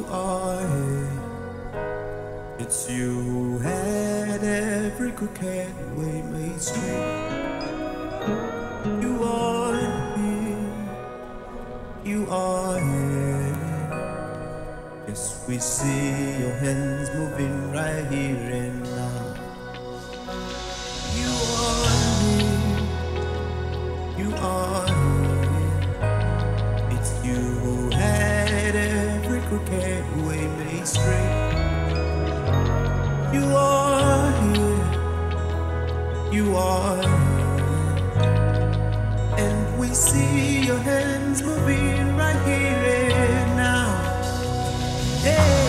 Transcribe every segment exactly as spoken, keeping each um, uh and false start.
are here. It's you who had every crooked way made straight. You are here. You are here. Yes, we see your hands moving right here and now. You are here. You are here. It's you who had every crooked way made straight. You are here. You are here. And we see your hands moving right here and now. Hey.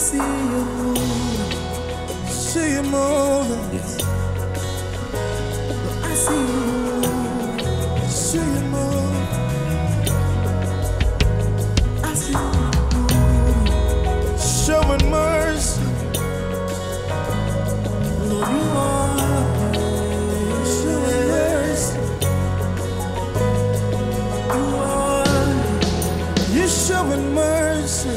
see you moving. See you moving. Yes. I see you moving. See you moving. I see you moving. Showing mercy. Lord, you are showing mercy. You are. You're showing mercy.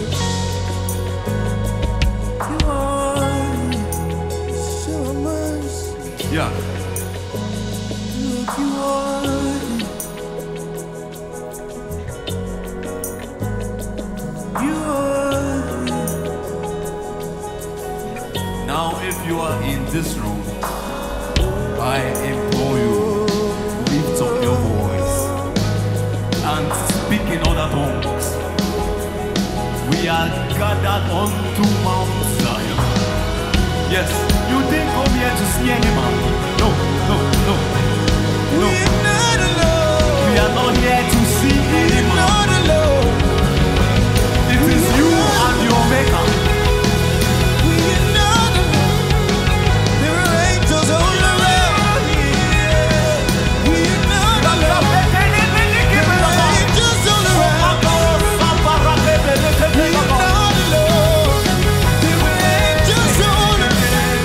You are showing mercy. Yeah. Look, you are. You are. Now, if you are in this room, I implore you, lift up your voice and speak in other tongues. We are gathered unto Mount Zion. Yes, you didn't come here to see any man. No, no, no, no. We are not alone. We are not here to see We any are man. not alone. It is you and your maker. We are not alone. There are angels all around here. We are not alone. There are angels all around. We are not alone. There are angels all around.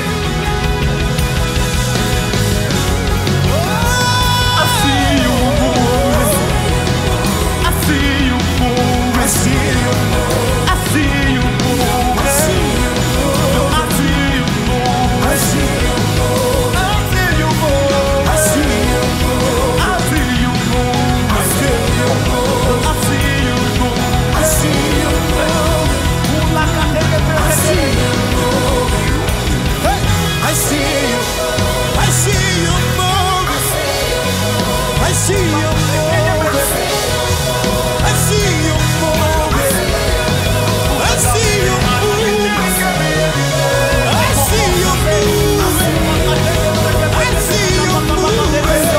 I see you moving. I see you moving. I see you move. I see you moving. I see you move. I see you moving. I see you move. I see you moving. I see you move. I see you moving. I feel you move. I see you moving. I see you move. I see you move. Hey, I see you. I see you move. I see you move. I see you move. I see you move. I see you move. I see you move.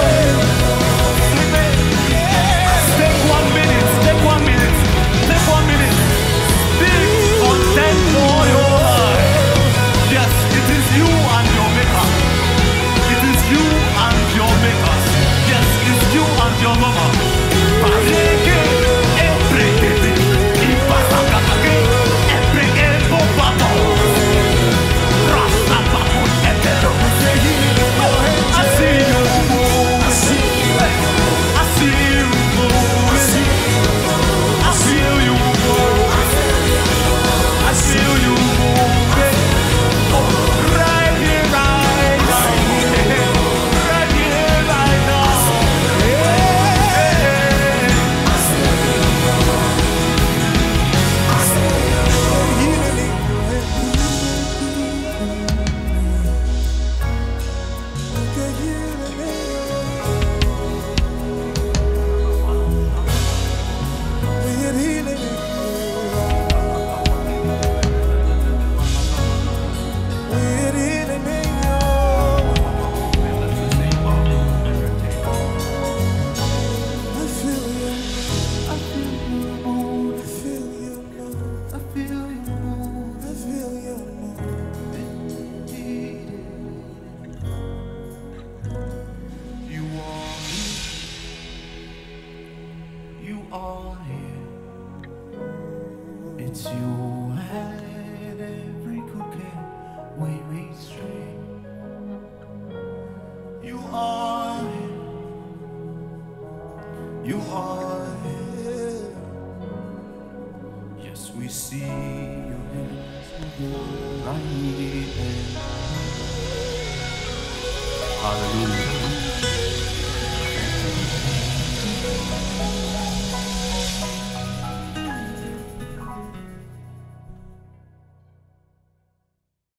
Take one minute. Take one minute. Take one minute. Speak content for your life. Yes, it is you and your maker. It is you and your maker. Yes, it's you and your mama. Pareke, ebrekete, ipasakatake, ebreke bobato. Rasapapo, etedo. I see you move. I see you move. I feel you move. I feel you move. Right here, right now. Right here, right now. You are here. You are here. It's you had every crooked way made straight. You are here. You are here. Yes, we see your hands right here. Hallelujah.